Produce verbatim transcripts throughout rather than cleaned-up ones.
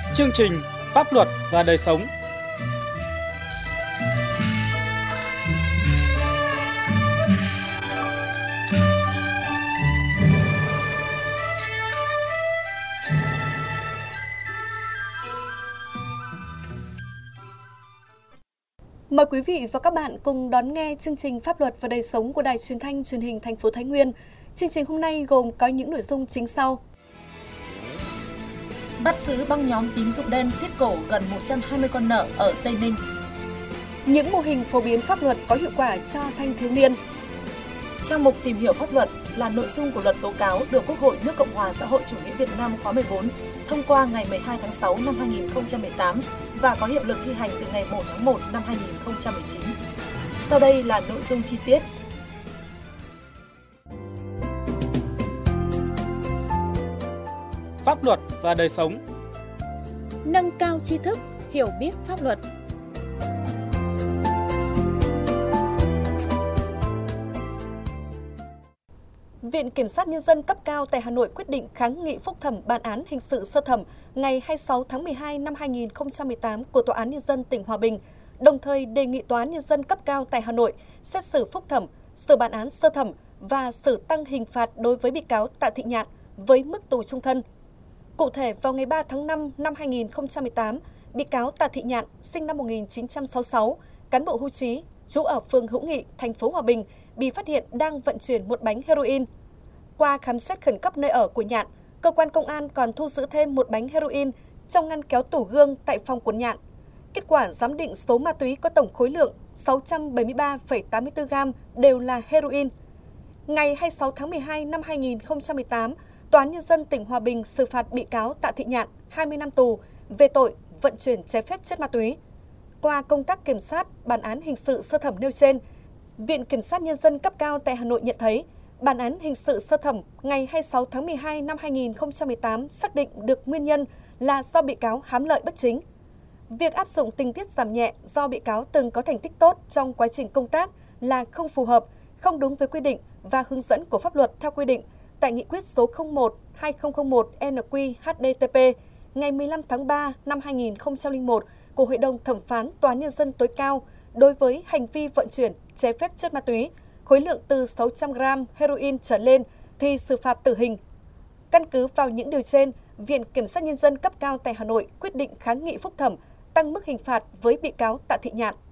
Chương trình Pháp luật và đời sống. Mời quý vị và các bạn cùng đón nghe chương trình Pháp luật và đời sống của Đài Truyền thanh Truyền hình thành phố Thái Nguyên. Chương trình hôm nay gồm có những nội dung chính sau. Bắt giữ băng nhóm tín dụng đen siết cổ gần một trăm hai mươi con nợ ở Tây Ninh. Những mô hình phổ biến pháp luật có hiệu quả cho thanh thiếu niên. Trong mục tìm hiểu pháp luật là nội dung của luật tố cáo được Quốc hội nước Cộng hòa xã hội chủ nghĩa Việt Nam khóa mười bốn thông qua ngày mười hai tháng sáu năm hai nghìn không trăm mười tám và có hiệu lực thi hành từ ngày một tháng một năm hai nghìn không trăm mười chín. Sau đây là nội dung chi tiết. Pháp luật và đời sống. Nâng cao tri thức, hiểu biết pháp luật. Viện Kiểm sát Nhân dân cấp cao tại Hà Nội quyết định kháng nghị phúc thẩm bản án hình sự sơ thẩm ngày hai mươi sáu tháng mười hai năm hai nghìn không trăm mười tám của Tòa án Nhân dân tỉnh Hòa Bình, đồng thời đề nghị Tòa án Nhân dân cấp cao tại Hà Nội xét xử phúc thẩm, sửa bản án sơ thẩm và xử tăng hình phạt đối với bị cáo Tạ Thị Nhạn với mức tù chung thân. Cụ thể, vào ngày ba tháng năm năm hai nghìn không trăm mười tám, bị cáo Tạ Thị Nhạn, sinh năm một nghìn chín trăm sáu mươi sáu, cán bộ hưu trí, trú ở phường Hữu Nghị, thành phố Hòa Bình, bị phát hiện đang vận chuyển một bánh heroin. Qua khám xét khẩn cấp nơi ở của Nhạn, cơ quan công an còn thu giữ thêm một bánh heroin trong ngăn kéo tủ gương tại phòng của Nhạn. Kết quả giám định số ma túy có tổng khối lượng sáu trăm bảy mươi ba phẩy tám mươi tư gam đều là heroin. Ngày hai mươi sáu tháng mười hai năm hai nghìn không trăm mười tám, Tòa án Nhân dân tỉnh Hòa Bình xử phạt bị cáo Tạ Thị Nhạn hai mươi năm tù về tội vận chuyển trái phép chất ma túy. Qua công tác kiểm sát bản án hình sự sơ thẩm nêu trên, Viện Kiểm sát Nhân dân cấp cao tại Hà Nội nhận thấy bản án hình sự sơ thẩm ngày hai mươi sáu tháng mười hai năm hai nghìn không trăm mười tám xác định được nguyên nhân là do bị cáo hám lợi bất chính. Việc áp dụng tình tiết giảm nhẹ do bị cáo từng có thành tích tốt trong quá trình công tác là không phù hợp, không đúng với quy định và hướng dẫn của pháp luật theo quy định tại Nghị quyết số không một trên hai nghìn không trăm lẻ một N Q H D T P ngày mười lăm tháng ba năm hai nghìn không trăm lẻ một của Hội đồng Thẩm phán Tòa án Nhân dân tối cao đối với hành vi vận chuyển trái phép chất ma túy, khối lượng từ sáu trăm gam heroin trở lên thì xử phạt tử hình. Căn cứ vào những điều trên, Viện Kiểm sát Nhân dân cấp cao tại Hà Nội quyết định kháng nghị phúc thẩm, tăng mức hình phạt với bị cáo Tạ Thị Nhạn.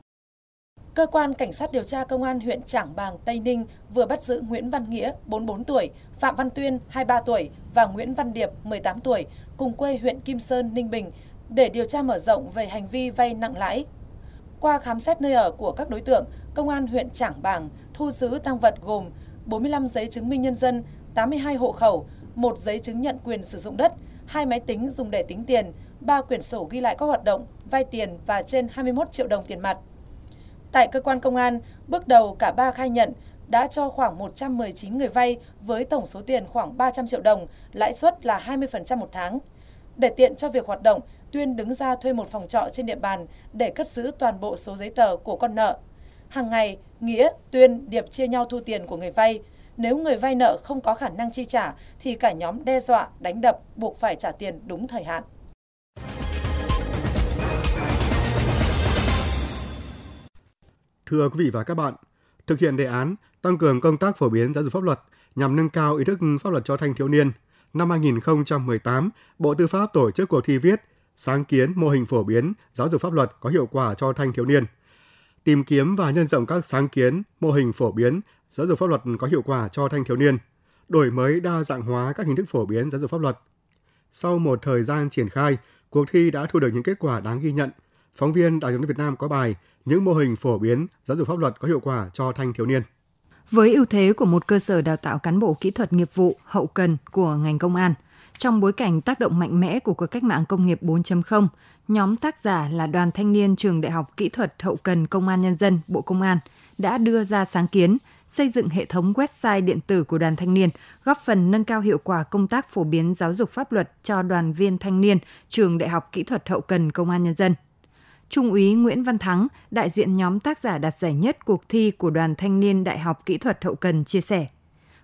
Cơ quan Cảnh sát điều tra Công an huyện Trảng Bàng, Tây Ninh vừa bắt giữ Nguyễn Văn Nghĩa, bốn mươi bốn tuổi, Phạm Văn Tuyên, hai mươi ba tuổi và Nguyễn Văn Điệp, mười tám tuổi, cùng quê huyện Kim Sơn, Ninh Bình, để điều tra mở rộng về hành vi vay nặng lãi. Qua khám xét nơi ở của các đối tượng, Công an huyện Trảng Bàng thu giữ tang vật gồm bốn mươi lăm giấy chứng minh nhân dân, tám mươi hai hộ khẩu, một giấy chứng nhận quyền sử dụng đất, hai máy tính dùng để tính tiền, ba quyển sổ ghi lại các hoạt động vay tiền và trên hai mươi mốt triệu đồng tiền mặt. Tại cơ quan công an, bước đầu cả ba khai nhận đã cho khoảng một trăm mười chín người vay với tổng số tiền khoảng ba trăm triệu đồng, lãi suất là hai mươi phần trăm một tháng. Để tiện cho việc hoạt động, Tuyên đứng ra thuê một phòng trọ trên địa bàn để cất giữ toàn bộ số giấy tờ của con nợ. Hàng ngày, Nghĩa, Tuyên, Điệp chia nhau thu tiền của người vay. Nếu người vay nợ không có khả năng chi trả thì cả nhóm đe dọa, đánh đập, buộc phải trả tiền đúng thời hạn. Thưa quý vị và các bạn, thực hiện đề án tăng cường công tác phổ biến giáo dục pháp luật nhằm nâng cao ý thức pháp luật cho thanh thiếu niên, năm hai nghìn không trăm mười tám, Bộ Tư pháp tổ chức cuộc thi viết sáng kiến mô hình phổ biến giáo dục pháp luật có hiệu quả cho thanh thiếu niên, tìm kiếm và nhân rộng các sáng kiến mô hình phổ biến giáo dục pháp luật có hiệu quả cho thanh thiếu niên, đổi mới đa dạng hóa các hình thức phổ biến giáo dục pháp luật. Sau một thời gian triển khai, cuộc thi đã thu được những kết quả đáng ghi nhận. Phóng viên Đài Truyền hình Việt Nam có bài những mô hình phổ biến giáo dục pháp luật có hiệu quả cho thanh thiếu niên. Với ưu thế của một cơ sở đào tạo cán bộ kỹ thuật nghiệp vụ hậu cần của ngành công an, trong bối cảnh tác động mạnh mẽ của cuộc cách mạng công nghiệp bốn chấm không, nhóm tác giả là Đoàn Thanh niên Trường Đại học Kỹ thuật Hậu cần Công an Nhân dân, Bộ Công an đã đưa ra sáng kiến xây dựng hệ thống website điện tử của Đoàn Thanh niên, góp phần nâng cao hiệu quả công tác phổ biến giáo dục pháp luật cho đoàn viên thanh niên Trường Đại học Kỹ thuật Hậu cần Công an Nhân dân. Trung úy Nguyễn Văn Thắng, đại diện nhóm tác giả đạt giải nhất cuộc thi của Đoàn Thanh niên Đại học Kỹ thuật Hậu cần chia sẻ,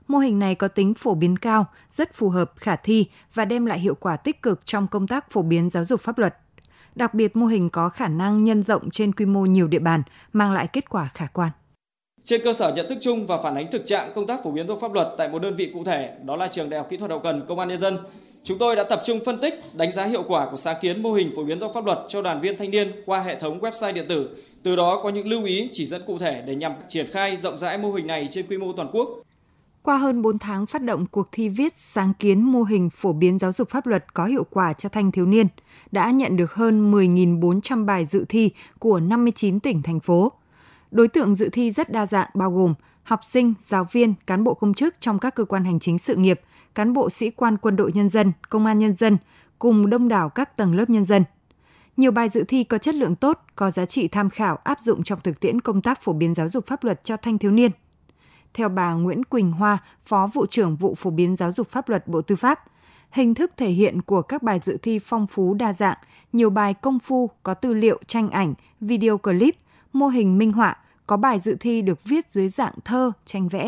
Mô hình này có tính phổ biến cao, rất phù hợp, khả thi và đem lại hiệu quả tích cực trong công tác phổ biến giáo dục pháp luật. Đặc biệt, mô hình có khả năng nhân rộng trên quy mô nhiều địa bàn, mang lại kết quả khả quan. Trên cơ sở nhận thức chung và phản ánh thực trạng công tác phổ biến giáo dục pháp luật tại một đơn vị cụ thể, đó là Trường Đại học Kỹ thuật Hậu cần Công an Nhân dân, chúng tôi đã tập trung phân tích, đánh giá hiệu quả của sáng kiến mô hình phổ biến giáo dục pháp luật cho đoàn viên thanh niên qua hệ thống website điện tử. Từ đó có những lưu ý, chỉ dẫn cụ thể để nhằm triển khai rộng rãi mô hình này trên quy mô toàn quốc. Qua hơn bốn tháng phát động cuộc thi viết sáng kiến mô hình phổ biến giáo dục pháp luật có hiệu quả cho thanh thiếu niên, đã nhận được hơn mười nghìn bốn trăm bài dự thi của năm mươi chín tỉnh, thành phố. Đối tượng dự thi rất đa dạng, bao gồm học sinh, giáo viên, cán bộ công chức trong các cơ quan hành chính sự nghiệp, cán bộ sĩ quan quân đội nhân dân, công an nhân dân, cùng đông đảo các tầng lớp nhân dân. Nhiều bài dự thi có chất lượng tốt, có giá trị tham khảo áp dụng trong thực tiễn công tác phổ biến giáo dục pháp luật cho thanh thiếu niên. Theo bà Nguyễn Quỳnh Hoa, Phó Vụ trưởng Vụ Phổ biến Giáo dục Pháp luật Bộ Tư pháp, hình thức thể hiện của các bài dự thi phong phú đa dạng, nhiều bài công phu, có tư liệu, tranh ảnh, video clip, mô hình minh họa, có bài dự thi được viết dưới dạng thơ, tranh vẽ.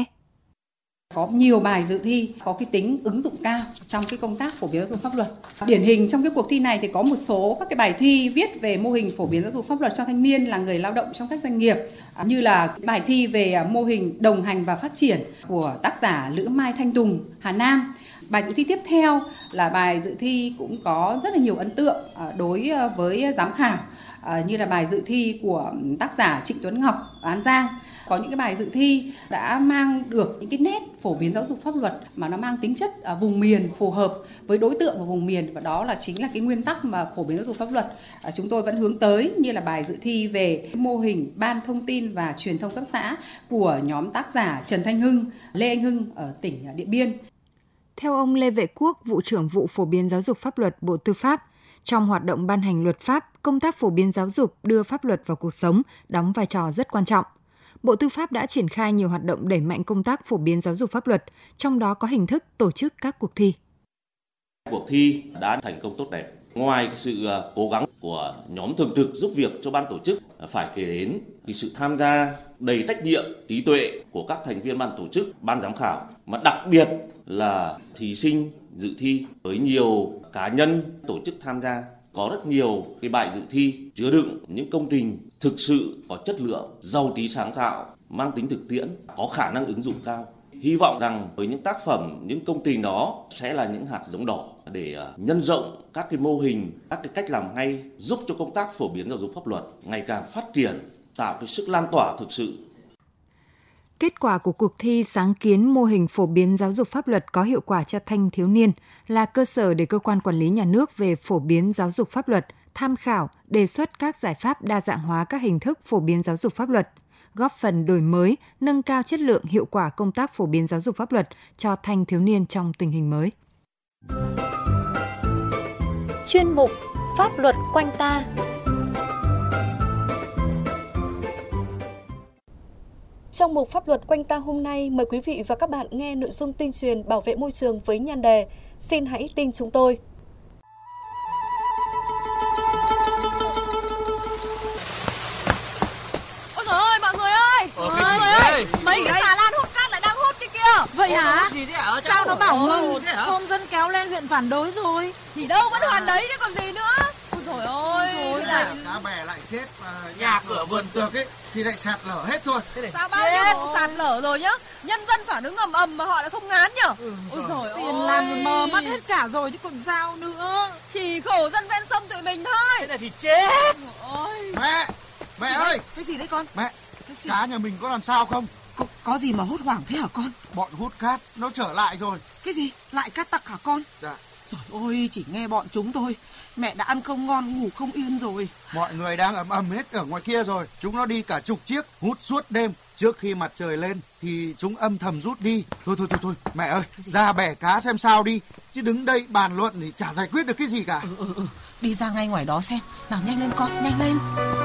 Có nhiều bài dự thi có cái tính ứng dụng cao trong cái công tác phổ biến giáo dục pháp luật. Điển hình trong cái cuộc thi này thì có một số các cái bài thi viết về mô hình phổ biến giáo dục pháp luật cho thanh niên là người lao động trong các doanh nghiệp, như là bài thi về mô hình đồng hành và phát triển của tác giả Lữ Mai Thanh Tùng, Hà Nam. Bài dự thi tiếp theo là bài dự thi cũng có rất là nhiều ấn tượng đối với giám khảo, như là bài dự thi của tác giả Trịnh Tuấn Ngọc, An Giang. Có những cái bài dự thi đã mang được những cái nét phổ biến giáo dục pháp luật mà nó mang tính chất vùng miền phù hợp với đối tượng của vùng miền, và đó là chính là cái nguyên tắc mà phổ biến giáo dục pháp luật chúng tôi vẫn hướng tới, như là bài dự thi về mô hình Ban Thông tin và Truyền thông cấp xã của nhóm tác giả Trần Thanh Hưng, Lê Anh Hưng ở tỉnh Điện Biên. Theo ông Lê Vệ Quốc, Vụ trưởng Vụ Phổ biến Giáo dục Pháp luật Bộ Tư pháp, trong hoạt động ban hành luật pháp, công tác phổ biến giáo dục đưa pháp luật vào cuộc sống đóng vai trò rất quan trọng. Bộ Tư pháp đã triển khai nhiều hoạt động đẩy mạnh công tác phổ biến giáo dục pháp luật, trong đó có hình thức tổ chức các cuộc thi. Cuộc thi đã thành công tốt đẹp. Ngoài sự cố gắng của nhóm thường trực giúp việc cho ban tổ chức, phải kể đến sự tham gia đầy trách nhiệm, trí tuệ của các thành viên ban tổ chức, ban giám khảo, mà đặc biệt là thí sinh dự thi với nhiều cá nhân tổ chức tham gia. Có rất nhiều cái bài dự thi chứa đựng những công trình thực sự có chất lượng, giàu trí sáng tạo, mang tính thực tiễn, có khả năng ứng dụng cao. Hy vọng rằng với những tác phẩm, những công trình đó sẽ là những hạt giống đỏ để nhân rộng các cái mô hình, các cái cách làm hay, giúp cho công tác phổ biến giáo dục pháp luật ngày càng phát triển, tạo cái sức lan tỏa thực sự. Kết quả của cuộc thi sáng kiến mô hình phổ biến giáo dục pháp luật có hiệu quả cho thanh thiếu niên là cơ sở để cơ quan quản lý nhà nước về phổ biến giáo dục pháp luật tham khảo, đề xuất các giải pháp đa dạng hóa các hình thức phổ biến giáo dục pháp luật, góp phần đổi mới, nâng cao chất lượng hiệu quả công tác phổ biến giáo dục pháp luật cho thanh thiếu niên trong tình hình mới. Chuyên mục Pháp luật quanh ta. Trong mục Pháp luật quanh ta hôm nay, mời quý vị và các bạn nghe nội dung tuyên truyền bảo vệ môi trường với nhan đề Xin hãy tin chúng tôi. Ôi trời ơi, mọi người ơi! Ờ, mọi người ơi! Mấy cái xà lan hút cát lại đang hút kia kìa! Vậy hả? hả? Sao nó bảo ngừng? Hôm dân kéo lên huyện phản đối rồi. Thì đâu vẫn hoàn đấy chứ còn gì nữa. Ôi trời ơi! Ôi là... cá bè lại chết, mà nhà cửa vườn tược ấy thì lại sạt lở hết thôi. Sao bao nhiêu vụ sạt lở rồi nhá? Nhân dân phản ứng ầm ầm mà họ lại không ngán nhở? Ừ, ôi trời ơi! Tiền làm mờ mất hết cả rồi chứ còn sao nữa. Chỉ khổ dân ven sông tụi mình thôi. Thế này thì chết. Ôi. Mẹ! Mẹ ơi! Cái gì đấy con? Mẹ! Cá nhà mình có làm sao không? Có, có gì mà hốt hoảng thế hả con? Bọn hút cát nó trở lại rồi. Cái gì? Lại cát tặc hả con? Dạ. Trời ơi, chỉ nghe bọn chúng thôi. Mẹ đã ăn không ngon, ngủ không yên rồi. Mọi người đang ầm ầm hết ở ngoài kia rồi. Chúng nó đi cả chục chiếc, hút suốt đêm. Trước khi mặt trời lên thì chúng âm thầm rút đi. Thôi thôi thôi thôi, mẹ ơi, ra bẻ cá xem sao đi. Chứ đứng đây bàn luận thì chả giải quyết được cái gì cả. Ừ, ừ, ừ. Đi ra ngay ngoài đó xem. Nào nhanh lên con, nhanh lên.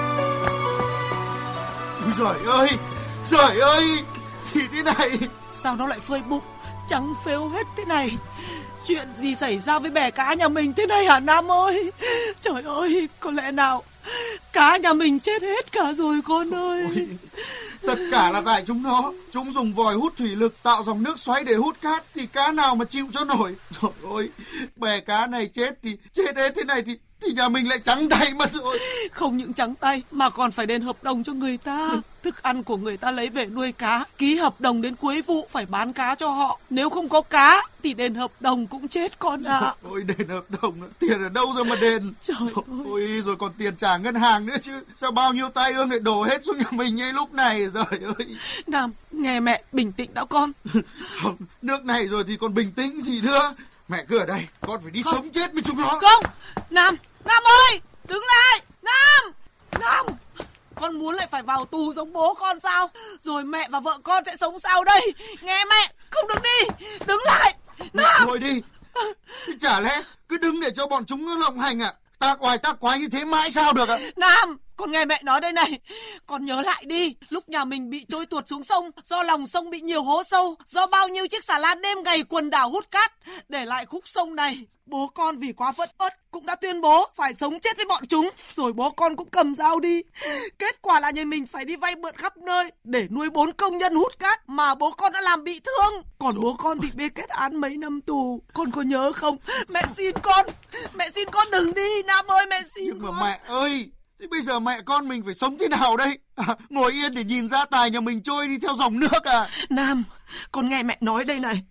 Ôi giời ơi, giời ơi, gì thế này? Sao nó lại phơi bụng, trắng phếu hết thế này? Chuyện gì xảy ra với bè cá nhà mình thế này hả Nam ơi? Trời ơi, có lẽ nào cá nhà mình chết hết cả rồi con ơi. Ôi, Tất cả là tại chúng nó. Chúng dùng vòi hút thủy lực tạo dòng nước xoáy để hút cát, thì cá nào mà chịu cho nổi. Trời ơi, bè cá này chết thì chết hết thế này thì thì nhà mình lại trắng tay mất rồi. Không những trắng tay mà còn phải đền hợp đồng cho người ta. Thức ăn của người ta lấy về nuôi cá, ký hợp đồng đến cuối vụ phải bán cá cho họ. Nếu không có cá thì đền hợp đồng cũng chết con ạ. À. Ôi, đền hợp đồng, tiền ở đâu ra mà đền? Trời, Trời ơi, rồi còn tiền trả ngân hàng nữa chứ. Sao bao nhiêu tai ương lại đổ hết xuống nhà mình ngay lúc này? Trời ơi. Nam, nghe mẹ, bình tĩnh đã con. Không, nước này rồi thì còn bình tĩnh gì nữa. Mẹ cứ ở đây, con phải đi không. Sống chết với chúng nó. Không, Nam, Nam ơi, đứng lại. Nam, Nam, con muốn lại phải vào tù giống bố con sao? Rồi mẹ và vợ con sẽ sống sao đây? Nghe mẹ, không được đi, đứng lại. Nam. Thôi đi, thì chả lẽ cứ đứng để cho bọn chúng nó lộng hành à? Ta oai ta quái như thế mãi sao được ạ? Nam, con nghe mẹ nói đây này. Con nhớ lại đi, lúc nhà mình bị trôi tuột xuống sông, do lòng sông bị nhiều hố sâu, do bao nhiêu chiếc xà lan đêm ngày quần đảo hút cát, để lại khúc sông này. Bố con vì quá phẫn uất cũng đã tuyên bố phải sống chết với bọn chúng. Rồi bố con cũng cầm dao đi. Kết quả là nhà mình phải đi vay mượn khắp nơi để nuôi bốn công nhân hút cát mà bố con đã làm bị thương. Còn bố con bị bê kết án mấy năm tù. Con có nhớ không? Mẹ xin con, mẹ xin con đừng đi. Nam ơi, mẹ xin. Nhưng con. mà mẹ ơi, thế bây giờ mẹ con mình phải sống thế nào đây? À, ngồi yên để nhìn gia tài nhà mình trôi đi theo dòng nước à? Nam, con nghe mẹ nói đây này.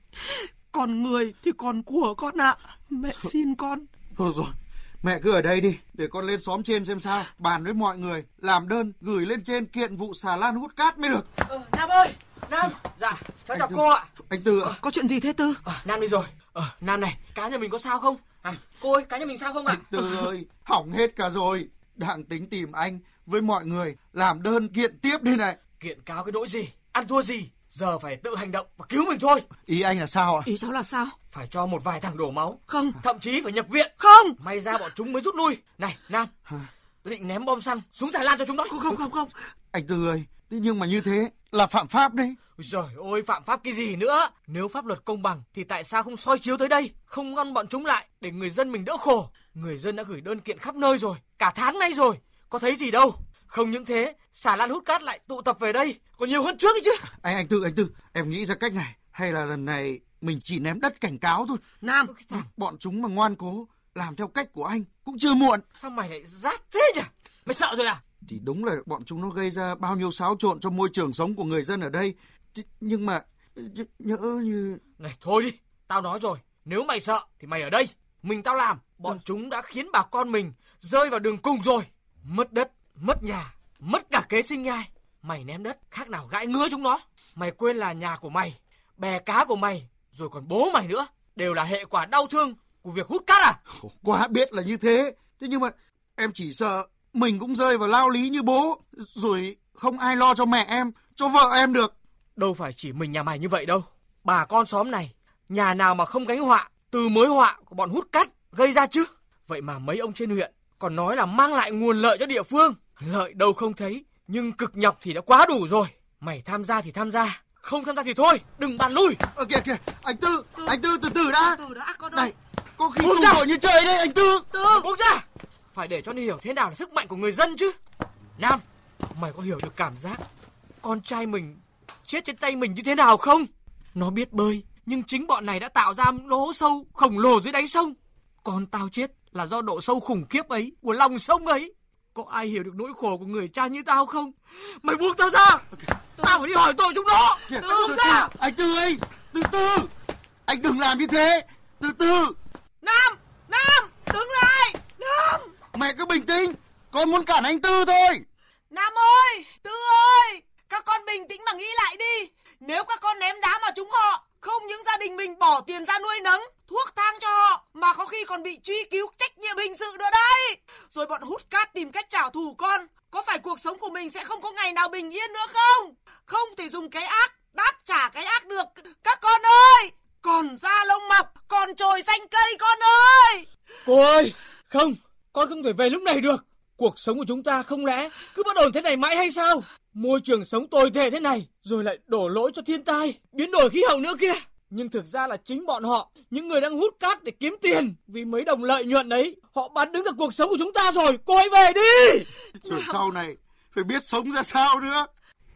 Còn người thì còn của con ạ. À. Mẹ xin con. Thôi rồi, mẹ cứ ở đây đi, để con lên xóm trên xem sao, bàn với mọi người, làm đơn gửi lên trên kiện vụ xà lan hút cát mới được. Ờ, Nam ơi, Nam. Dạ, cháu chào cô ạ. Anh Tư ạ. Có, có chuyện gì thế Tư? Ờ, Nam đi rồi. Ờ, Nam này, cá nhà mình có sao không? À, cô ơi, cá nhà mình sao không ạ? Anh Tư ơi, hỏng hết cả rồi. Đang tính tìm anh với mọi người làm đơn kiện tiếp đây này. Kiện cáo cái nỗi gì, ăn thua gì, giờ phải tự hành động và cứu mình thôi. Ý anh là sao ạ? Ý cháu là sao? Phải cho một vài thằng đổ máu. Không. Thậm chí phải nhập viện. Không. May ra bọn chúng mới rút lui. Này, Nam, tôi định ném bom xăng xuống xà lan cho chúng nó. Không, không, không, không. Anh Tư ơi, thế nhưng mà như thế là phạm pháp đấy. Trời ơi, phạm pháp cái gì nữa? Nếu pháp luật công bằng thì tại sao không soi chiếu tới đây, không ngăn bọn chúng lại để người dân mình đỡ khổ? Người dân đã gửi đơn kiện khắp nơi rồi, cả tháng nay rồi, có thấy gì đâu. Không những thế, xà lan hút cát lại tụ tập về đây, còn nhiều hơn trước ấy chứ. Anh anh Tư, anh Tư, em nghĩ ra cách này, hay là lần này mình chỉ ném đất cảnh cáo thôi. Nam, bọn chúng mà ngoan cố làm theo cách của anh cũng chưa muộn. Sao mày lại rát thế nhỉ? Mày sợ rồi à? Thì đúng là bọn chúng nó gây ra bao nhiêu xáo trộn cho môi trường sống của người dân ở đây. Nhưng mà nhỡ như... Này thôi đi, tao nói rồi, nếu mày sợ thì mày ở đây. Mình tao làm, bọn ừ. chúng đã khiến bà con mình rơi vào đường cùng rồi. Mất đất, mất nhà, mất cả kế sinh nhai. Mày ném đất khác nào gãi ngứa chúng nó. Mày quên là nhà của mày, bè cá của mày, rồi còn bố mày nữa, đều là hệ quả đau thương của việc hút cát à? Quá biết là như thế. Thế nhưng mà em chỉ sợ mình cũng rơi vào lao lý như bố, rồi không ai lo cho mẹ em, cho vợ em được. Đâu phải chỉ mình nhà mày như vậy đâu. Bà con xóm này, nhà nào mà không gánh họa từ mối họa của bọn hút cát gây ra chứ. Vậy mà mấy ông trên huyện còn nói là mang lại nguồn lợi cho địa phương. Lợi đâu không thấy, nhưng cực nhọc thì đã quá đủ rồi. Mày tham gia thì tham gia, không tham gia thì thôi, đừng bàn lui. Ờ kìa kìa, anh Tư, Tư. anh Tư từ từ đã. Từ đã con ơi. Này, có khi tù tội như trời đây anh Tư. Tư, buông ra. Phải để cho nó hiểu thế nào là sức mạnh của người dân chứ. Nam, mày có hiểu được cảm giác con trai mình chết trên tay mình như thế nào không? Nó biết bơi, nhưng chính bọn này đã tạo ra lỗ sâu khổng lồ dưới đáy sông. Con tao chết là do độ sâu khủng khiếp ấy, của lòng sông ấy. Có ai hiểu được nỗi khổ của người cha như tao không? Mày buông tao ra. Tư. Tao phải đi hỏi tội chúng nó. Kìa, buông ra. Anh Tư ơi, Tư Tư, anh đừng làm như thế. Tư Tư. Nam, Nam, đứng lại. Nam. Mẹ cứ bình tĩnh, con muốn cản anh Tư thôi. Nam ơi, Tư ơi, các con bình tĩnh mà nghĩ lại đi. Nếu các con ném đá vào chúng họ, không những gia đình mình bỏ tiền ra nuôi nấng, thuốc thang cho họ, mà có khi còn bị truy cứu trách nhiệm hình sự nữa đấy. Rồi bọn hút cát tìm cách trả thù con, có phải cuộc sống của mình sẽ không có ngày nào bình yên nữa không? Không thể dùng cái ác đáp trả cái ác được. Các con ơi, còn da lông mọc, còn chồi xanh cây con ơi. Cô ơi, không, con không thể về lúc này được. Cuộc sống của chúng ta không lẽ cứ bất ổn thế này mãi hay sao? Môi trường sống tồi tệ thế này, rồi lại đổ lỗi cho thiên tai, biến đổi khí hậu nữa kia. Nhưng thực ra là chính bọn họ, những người đang hút cát để kiếm tiền, vì mấy đồng lợi nhuận ấy, họ bán đứng cả cuộc sống của chúng ta rồi. Cô hãy về đi. Rồi sau này phải biết sống ra sao nữa.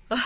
À,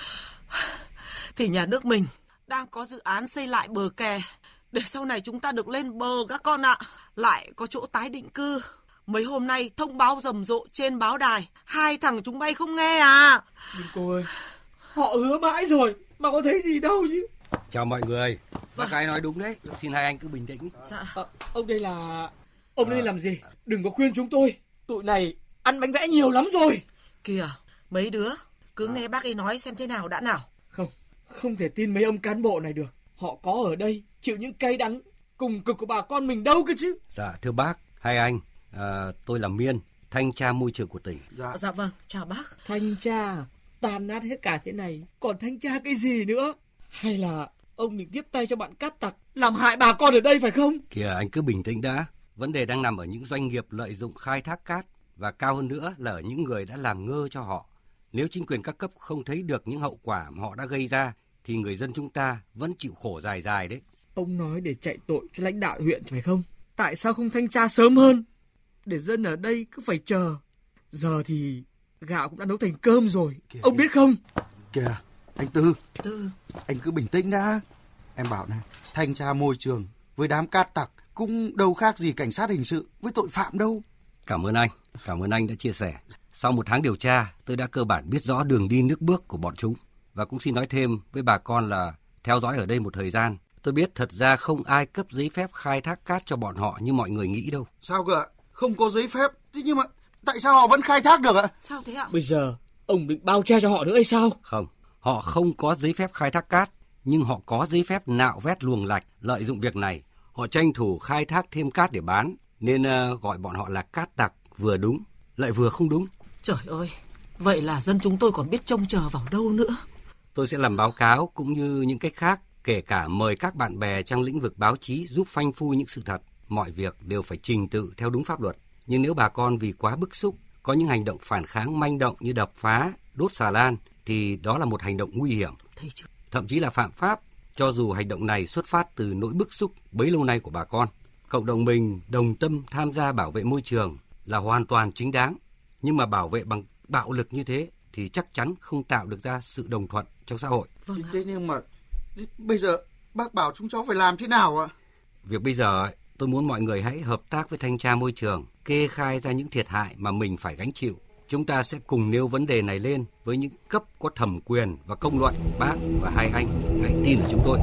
thì nhà nước mình đang có dự án xây lại bờ kè để sau này chúng ta được lên bờ các con ạ, lại có chỗ tái định cư. Mấy hôm nay thông báo rầm rộ trên báo đài, hai thằng chúng bay không nghe à. Nhưng cô ơi, họ hứa mãi rồi mà có thấy gì đâu chứ. Chào mọi người. Bác gái nói đúng đấy, xin hai anh cứ bình tĩnh. Dạ. À, ông đây là... Ông đây làm gì? Đừng có khuyên chúng tôi. Tụi này ăn bánh vẽ nhiều lắm rồi. Kìa, mấy đứa cứ nghe bác ấy nói xem thế nào đã nào. Không, không thể tin mấy ông cán bộ này được. Họ có ở đây chịu những cay đắng cùng cực của bà con mình đâu cơ chứ. Dạ thưa bác, hai anh, à, tôi là Miên, thanh tra môi trường của tỉnh. Dạ. Dạ vâng, chào bác. Thanh tra, tàn nát hết cả thế này, còn thanh tra cái gì nữa? Hay là ông định tiếp tay cho bạn cát tặc làm hại bà con ở đây phải không? Kìa anh cứ bình tĩnh đã. Vấn đề đang nằm ở những doanh nghiệp lợi dụng khai thác cát, và cao hơn nữa là ở những người đã làm ngơ cho họ. Nếu chính quyền các cấp không thấy được những hậu quả mà họ đã gây ra thì người dân chúng ta vẫn chịu khổ dài dài đấy. Ông nói để chạy tội cho lãnh đạo huyện phải không? Tại sao không thanh tra sớm hơn? Để dân ở đây cứ phải chờ. Giờ thì gạo cũng đã nấu thành cơm rồi. Kìa, ông biết không? Kìa, anh Tư. Tư. Anh cứ bình tĩnh đã. Em bảo này, thanh tra môi trường với đám cát tặc cũng đâu khác gì cảnh sát hình sự với tội phạm đâu. Cảm ơn anh, cảm ơn anh đã chia sẻ. Sau một tháng điều tra, tôi đã cơ bản biết rõ đường đi nước bước của bọn chúng. Và cũng xin nói thêm với bà con là theo dõi ở đây một thời gian, tôi biết thật ra không ai cấp giấy phép khai thác cát cho bọn họ như mọi người nghĩ đâu. Sao cơ ạ? Không có giấy phép, thế nhưng mà tại sao họ vẫn khai thác được ạ? Sao thế ạ? Bây giờ ông định bao che cho họ nữa hay sao? Không, họ không có giấy phép khai thác cát, nhưng họ có giấy phép nạo vét luồng lạch. Lợi dụng việc này, họ tranh thủ khai thác thêm cát để bán, nên uh, gọi bọn họ là cát tặc, vừa đúng lại vừa không đúng. Trời ơi, vậy là dân chúng tôi còn biết trông chờ vào đâu nữa. Tôi sẽ làm báo cáo cũng như những cách khác, kể cả mời các bạn bè trong lĩnh vực báo chí giúp phanh phui những sự thật. Mọi việc đều phải trình tự theo đúng pháp luật. Nhưng nếu bà con vì quá bức xúc, có những hành động phản kháng manh động như đập phá, đốt xà lan, thì đó là một hành động nguy hiểm, thậm chí là phạm pháp, cho dù hành động này xuất phát từ nỗi bức xúc bấy lâu nay của bà con. Cộng đồng mình đồng tâm tham gia bảo vệ môi trường là hoàn toàn chính đáng, nhưng mà bảo vệ bằng bạo lực như thế thì chắc chắn không tạo được ra sự đồng thuận trong xã hội. Vâng thế nhưng mà bây giờ bác bảo chúng cháu phải làm thế nào ạ? Việc bây giờ tôi muốn mọi người hãy hợp tác với thanh tra môi trường, kê khai ra những thiệt hại mà mình phải gánh chịu. Chúng ta sẽ cùng nêu vấn đề này lên với những cấp có thẩm quyền và công luận. Bác và hai anh hãy tin vào chúng tôi.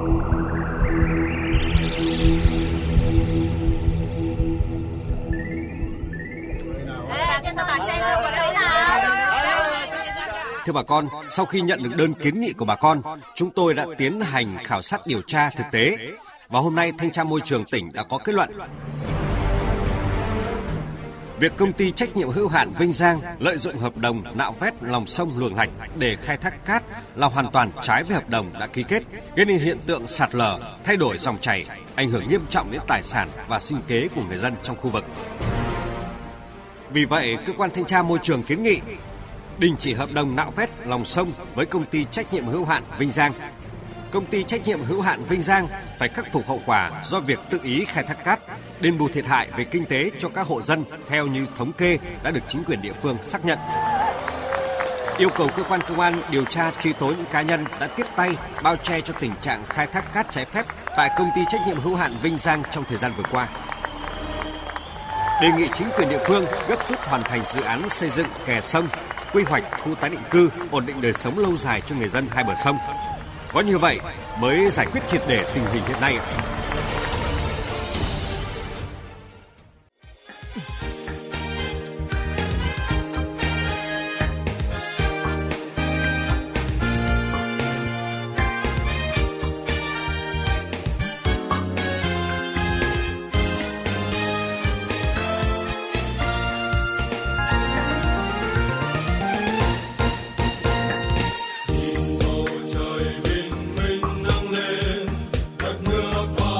Thưa bà con, sau khi nhận được đơn kiến nghị của bà con, chúng tôi đã tiến hành khảo sát điều tra thực tế. Và hôm nay Thanh tra Môi trường tỉnh đã có kết luận. Việc công ty trách nhiệm hữu hạn Vinh Giang lợi dụng hợp đồng nạo vét lòng sông luồng lạch để khai thác cát là hoàn toàn trái với hợp đồng đã ký kết, gây nên hiện tượng sạt lở, thay đổi dòng chảy, ảnh hưởng nghiêm trọng đến tài sản và sinh kế của người dân trong khu vực. Vì vậy, cơ quan thanh tra môi trường kiến nghị đình chỉ hợp đồng nạo vét lòng sông với công ty trách nhiệm hữu hạn Vinh Giang. Công ty trách nhiệm hữu hạn Vinh Giang phải khắc phục hậu quả do việc tự ý khai thác cát, đền bù thiệt hại về kinh tế cho các hộ dân theo như thống kê đã được chính quyền địa phương xác nhận. Yêu cầu cơ quan công an điều tra truy tố những cá nhân đã tiếp tay bao che cho tình trạng khai thác cát trái phép tại công ty trách nhiệm hữu hạn Vinh Giang trong thời gian vừa qua. Đề nghị chính quyền địa phương gấp rút hoàn thành dự án xây dựng kè sông, quy hoạch khu tái định cư, ổn định đời sống lâu dài cho người dân hai bờ sông. Có như vậy mới giải quyết triệt để tình hình hiện nay. Bầu trời bình minh nắng lên, đất nước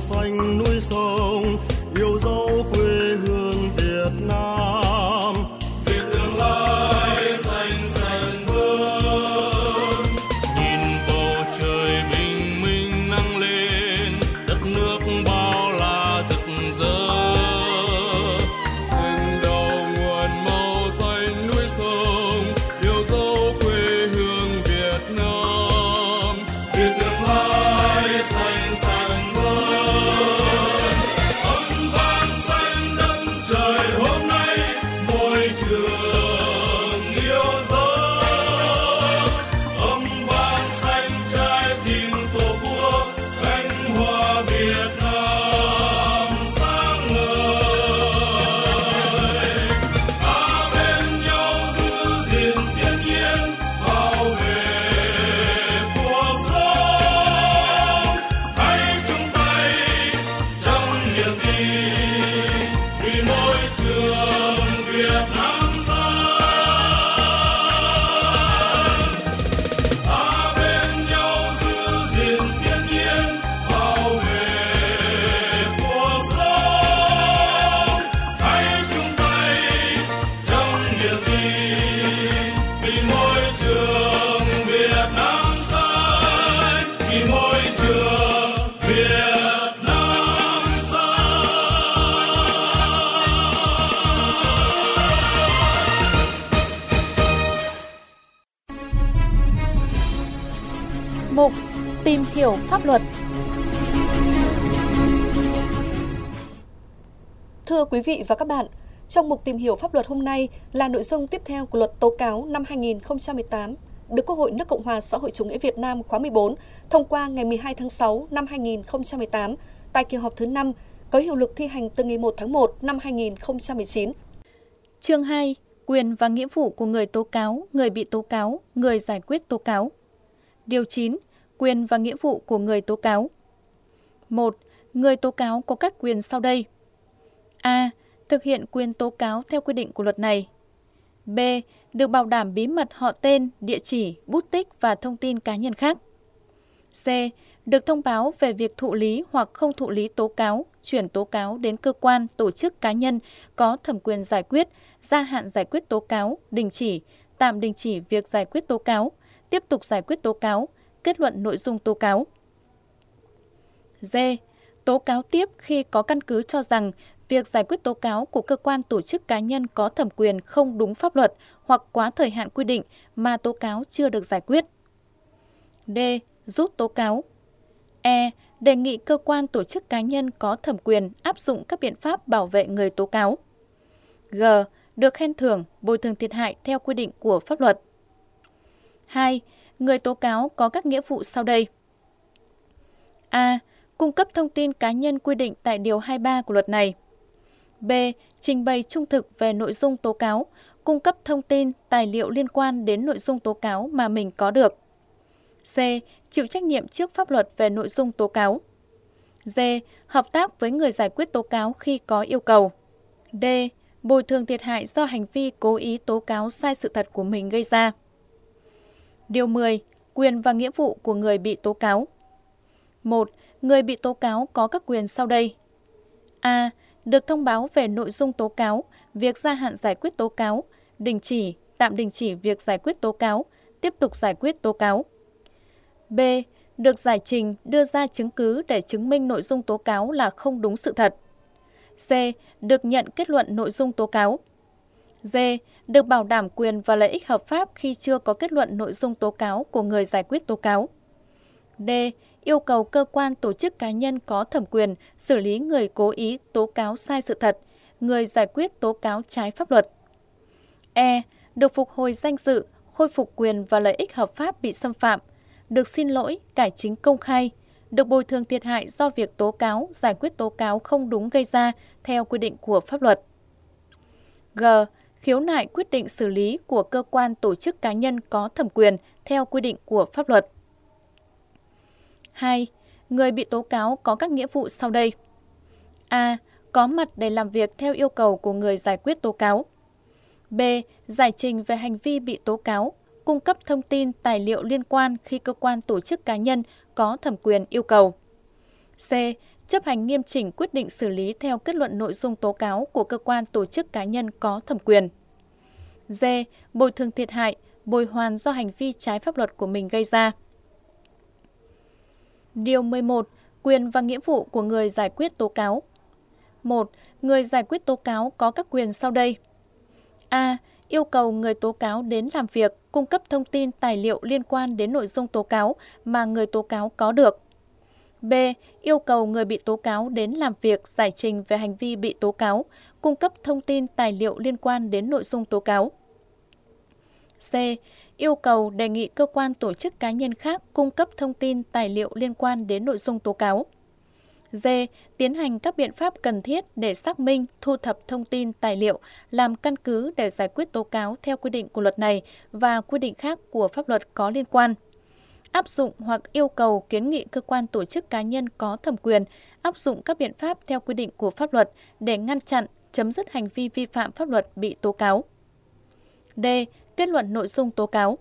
xanh núi sông, yêu dấu quê hương Việt Nam. Vì tương lai xanh xanh vươn, nhìn bầu trời bình minh nắng lên, đất nước bao la rực rỡ. Rừng đầu nguồn màu xanh núi sông, yêu dấu quê hương Việt Nam. Vì tương lai xanh xanh vươn, âm vang xanh đất trời hôm nay, môi trường yêu dấu. Âm vang xanh trái tim tổ quốc, cánh hoa Việt Nam sáng ngời. Ta bên nhau giữ gìn thiên nhiên, bảo vệ cuộc sống. Hãy chung tay trong niềm tin vì môi trường Việt Nam xanh. Ta bên nhau giữ gìn thiên nhiên, bảo vệ cuộc sống. Hãy chung tay trong niềm tin vì môi trường Việt Nam xanh, vì môi trường Việt Nam xanh. Mục Tìm hiểu pháp luật. Thưa quý vị và các bạn, trong mục tìm hiểu pháp luật hôm nay là nội dung tiếp theo của luật tố cáo năm hai nghìn không trăm mười tám, được Quốc hội nước Cộng hòa xã hội chủ nghĩa Việt Nam khóa mười bốn thông qua ngày mười hai tháng sáu năm hai nghìn không trăm mười tám tại kỳ họp thứ năm, có hiệu lực thi hành từ ngày một tháng một năm hai nghìn không trăm mười chín. Chương hai. Quyền và nghĩa vụ của người tố cáo, người bị tố cáo, người giải quyết tố cáo. Điều chín. Quyền và nghĩa vụ của người tố cáo. một. Người tố cáo có các quyền sau đây. A. Thực hiện quyền tố cáo theo quy định của luật này. B. Được bảo đảm bí mật họ tên, địa chỉ, bút tích và thông tin cá nhân khác. C. Được thông báo về việc thụ lý hoặc không thụ lý tố cáo, chuyển tố cáo đến cơ quan, tổ chức cá nhân có thẩm quyền giải quyết, gia hạn giải quyết tố cáo, đình chỉ, tạm đình chỉ việc giải quyết tố cáo, tiếp tục giải quyết tố cáo, kết luận nội dung tố cáo. D. Tố cáo tiếp khi có căn cứ cho rằng việc giải quyết tố cáo của cơ quan tổ chức cá nhân có thẩm quyền không đúng pháp luật hoặc quá thời hạn quy định mà tố cáo chưa được giải quyết. D. Rút tố cáo. E. Đề nghị cơ quan tổ chức cá nhân có thẩm quyền áp dụng các biện pháp bảo vệ người tố cáo. G. Được khen thưởng, bồi thường thiệt hại theo quy định của pháp luật. hai. Người tố cáo có các nghĩa vụ sau đây. A. Cung cấp thông tin cá nhân quy định tại Điều hai mươi ba của luật này. B. Trình bày trung thực về nội dung tố cáo, cung cấp thông tin, tài liệu liên quan đến nội dung tố cáo mà mình có được. C. Chịu trách nhiệm trước pháp luật về nội dung tố cáo. D. Hợp tác với người giải quyết tố cáo khi có yêu cầu. D. Bồi thường thiệt hại do hành vi cố ý tố cáo sai sự thật của mình gây ra. Điều mười. Quyền và nghĩa vụ của người bị tố cáo. một. Người bị tố cáo có các quyền sau đây. A. Được thông báo về nội dung tố cáo, việc gia hạn giải quyết tố cáo, đình chỉ, tạm đình chỉ việc giải quyết tố cáo, tiếp tục giải quyết tố cáo. B. Được giải trình, đưa ra chứng cứ để chứng minh nội dung tố cáo là không đúng sự thật. C. Được nhận kết luận nội dung tố cáo. D. Được bảo đảm quyền và lợi ích hợp pháp khi chưa có kết luận nội dung tố cáo của người giải quyết tố cáo. D. Yêu cầu cơ quan tổ chức cá nhân có thẩm quyền xử lý người cố ý tố cáo sai sự thật, người giải quyết tố cáo trái pháp luật. E. Được phục hồi danh dự, khôi phục quyền và lợi ích hợp pháp bị xâm phạm, được xin lỗi, cải chính công khai, được bồi thường thiệt hại do việc tố cáo, giải quyết tố cáo không đúng gây ra theo quy định của pháp luật. G. Khiếu nại quyết định xử lý của cơ quan tổ chức cá nhân có thẩm quyền theo quy định của pháp luật. hai. Người bị tố cáo có các nghĩa vụ sau đây. A. Có mặt để làm việc theo yêu cầu của người giải quyết tố cáo. B. Giải trình về hành vi bị tố cáo, cung cấp thông tin, tài liệu liên quan khi cơ quan tổ chức cá nhân có thẩm quyền yêu cầu. C. chấp hành nghiêm chỉnh quyết định xử lý theo kết luận nội dung tố cáo của cơ quan tổ chức cá nhân có thẩm quyền. D. Bồi thường thiệt hại, bồi hoàn do hành vi trái pháp luật của mình gây ra. Điều mười một. Quyền và nghĩa vụ của người giải quyết tố cáo. một. Người giải quyết tố cáo có các quyền sau đây. A. Yêu cầu người tố cáo đến làm việc, cung cấp thông tin tài liệu liên quan đến nội dung tố cáo mà người tố cáo có được. B. Yêu cầu người bị tố cáo đến làm việc, giải trình về hành vi bị tố cáo, cung cấp thông tin tài liệu liên quan đến nội dung tố cáo. C. Yêu cầu đề nghị cơ quan tổ chức cá nhân khác cung cấp thông tin tài liệu liên quan đến nội dung tố cáo. D. Tiến hành các biện pháp cần thiết để xác minh, thu thập thông tin tài liệu, làm căn cứ để giải quyết tố cáo theo quy định của luật này và quy định khác của pháp luật có liên quan. Áp dụng hoặc yêu cầu kiến nghị cơ quan tổ chức cá nhân có thẩm quyền áp dụng các biện pháp theo quy định của pháp luật để ngăn chặn, chấm dứt hành vi vi phạm pháp luật bị tố cáo. D. Kết luận nội dung tố cáo.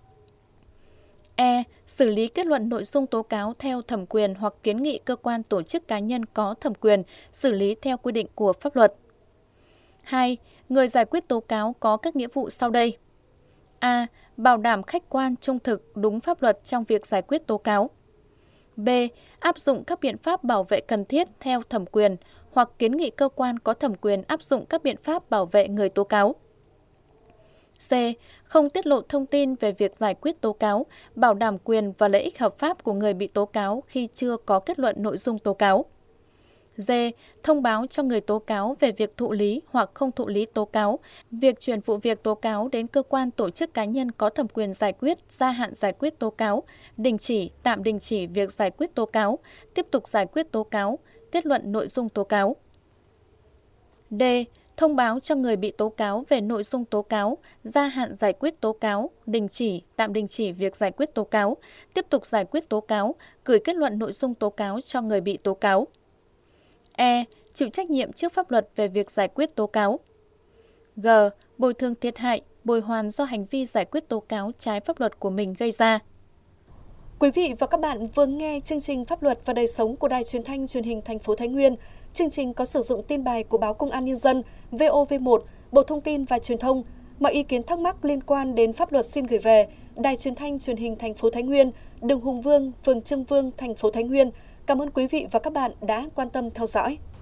E. Xử lý kết luận nội dung tố cáo theo thẩm quyền hoặc kiến nghị cơ quan tổ chức cá nhân có thẩm quyền xử lý theo quy định của pháp luật. hai. Người giải quyết tố cáo có các nghĩa vụ sau đây. A. Bảo đảm khách quan, trung thực, đúng pháp luật trong việc giải quyết tố cáo. B. Áp dụng các biện pháp bảo vệ cần thiết theo thẩm quyền hoặc kiến nghị cơ quan có thẩm quyền áp dụng các biện pháp bảo vệ người tố cáo. C. Không tiết lộ thông tin về việc giải quyết tố cáo, bảo đảm quyền và lợi ích hợp pháp của người bị tố cáo khi chưa có kết luận nội dung tố cáo. D. Thông báo cho người tố cáo về việc thụ lý hoặc không thụ lý tố cáo, việc chuyển vụ việc tố cáo đến cơ quan tổ chức cá nhân có thẩm quyền giải quyết, gia hạn giải quyết tố cáo, đình chỉ, tạm đình chỉ việc giải quyết tố cáo, tiếp tục giải quyết tố cáo, kết luận nội dung tố cáo. D. Thông báo cho người bị tố cáo về nội dung tố cáo, gia hạn giải quyết tố cáo, đình chỉ, tạm đình chỉ việc giải quyết tố cáo, tiếp tục giải quyết tố cáo, gửi kết luận nội dung tố cáo cho người bị tố cáo. E. Chịu trách nhiệm trước pháp luật về việc giải quyết tố cáo. G. Bồi thường thiệt hại, bồi hoàn do hành vi giải quyết tố cáo trái pháp luật của mình gây ra. Quý vị và các bạn vừa nghe chương trình Pháp luật và đời sống của Đài Truyền thanh Truyền hình thành phố Thái Nguyên. Chương trình có sử dụng tin bài của báo Công an Nhân dân, vê o vê một, Bộ Thông tin và Truyền thông. Mọi ý kiến thắc mắc liên quan đến pháp luật xin gửi về Đài Truyền thanh Truyền hình thành phố Thái Nguyên, đường Hùng Vương, phường Trương Vương, thành phố Thái Nguyên. Cảm ơn quý vị và các bạn đã quan tâm theo dõi.